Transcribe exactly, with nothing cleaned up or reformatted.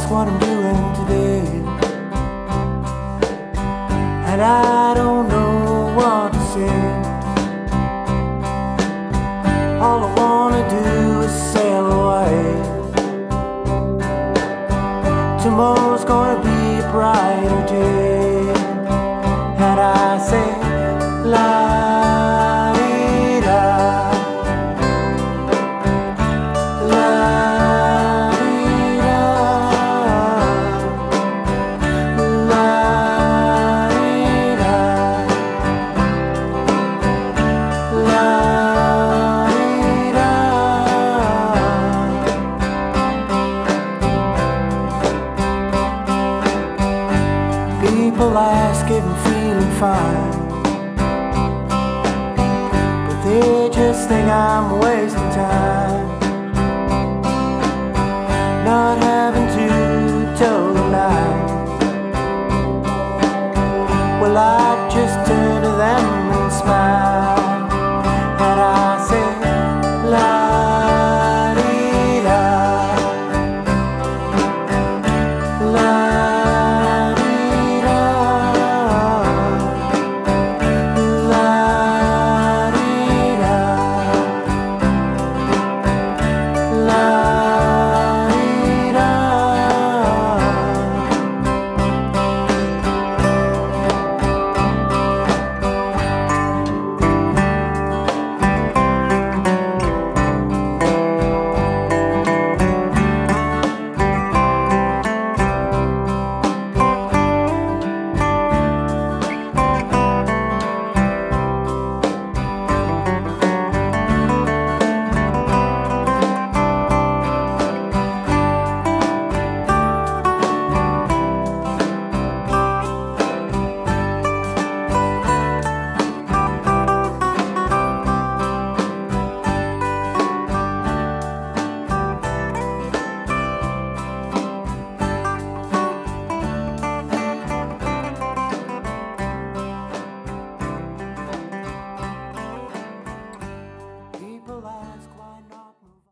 ask what I'm doing today, and I don't know what to say. All I wanna do is sail away. Tomorrow's gonna be a brighter day, and I say, la-dee-da, la-dee-da, la-dee-da, la-dee-da. People ask if I'm feeling fine, but they just think I'm wasting time.